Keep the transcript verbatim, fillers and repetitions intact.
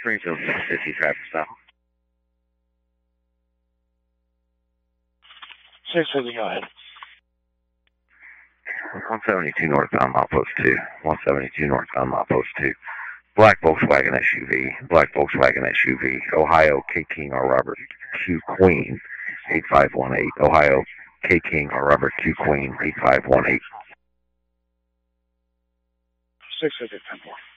Springfield six fifty traffic stop. six fifty, go ahead. one seventy-two northbound, milepost two. one seventy-two northbound, milepost two. Black Volkswagen S U V. Black Volkswagen S U V. Ohio K King or Robert Q Queen eight five one eight. Ohio K King or Robert Q Queen eight five one eight. six fifty, ten four.